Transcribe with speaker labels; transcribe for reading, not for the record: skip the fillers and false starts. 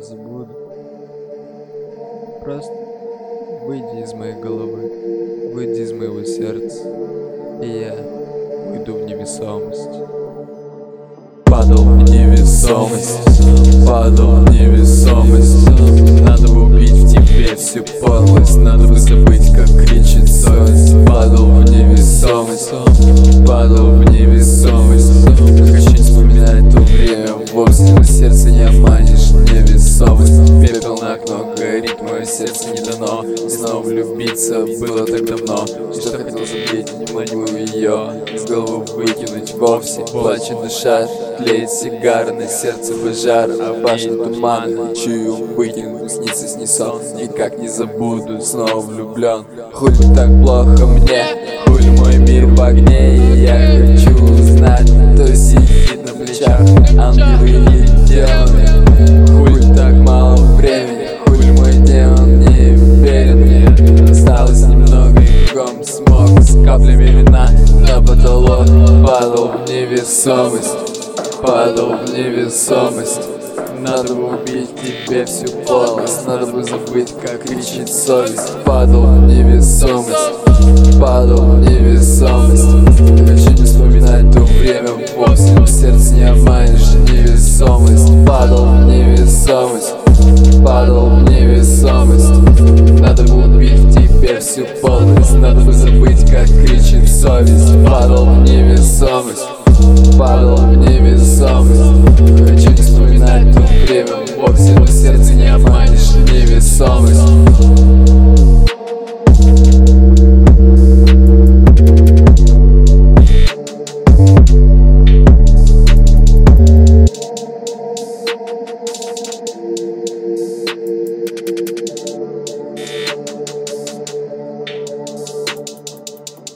Speaker 1: забуду. Просто выйди из моей головы, выйди из моего сердца, и я уйду в невесомость. Падал в невесомость, падал в невесомость. Надо бы убить в тебе всю подлость, надо бы забыть, как кричит совесть. Падал в невесомость, падал в невесомость. Хочу не вспоминать то время вовсе, но сердце не обманешь, невесомость. Пепел на окно, горит мое сердце не дано. И снова влюбиться было так давно, что хотел забыть, не могу ее из головы выкинуть вовсе. Плачет душа, тлеет сигара, на сердце пожар, а башня туман. Чую, выкину, снится с сон, никак не забуду, снова влюблен. Хули так плохо мне, хули мой мир в огне, и я хочу узнать, кто сидит на плечах, ангелы или демоны. Хули так мало времени, хули мой демон не верит мне. Осталось немного и кругом смог, с каплями вина на потолок. Падал в невесомость, падал в невесомость. Надо бы убить тебе всю полость, надо бы забыть, как кричит совесть. Падал в невесомость, падал в невесомость. Хочу не вспоминать то время вовсе, но сердце не обманешь, невесомость. Падал в невесомость, падал в невесомость. Надо бы убить в тебе всю полость, надо бы забыть, как кричит совесть. Падал в невесомость, падал в невесомость.